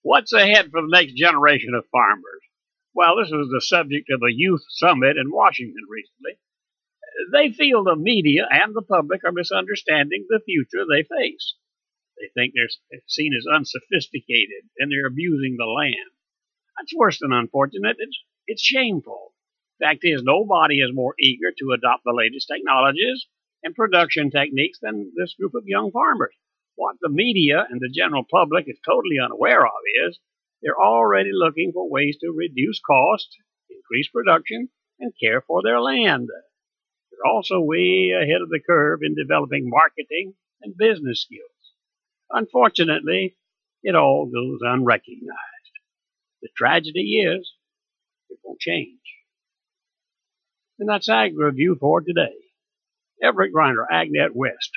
What's ahead for the next generation of farmers? Well, this was the subject of a youth summit in Washington recently. They feel the media and the public are misunderstanding the future they face. They think they're seen as unsophisticated and they're abusing the land. That's worse than unfortunate. It's shameful. Fact is, nobody is more eager to adopt the latest technologies and production techniques than this group of young farmers. What the media and the general public is totally unaware of is they're already looking for ways to reduce cost, increase production, and care for their land. They're also way ahead of the curve in developing marketing and business skills. Unfortunately, it all goes unrecognized. The tragedy is, it won't change. And that's Ag Review for today. Everett Griner, AgNet West.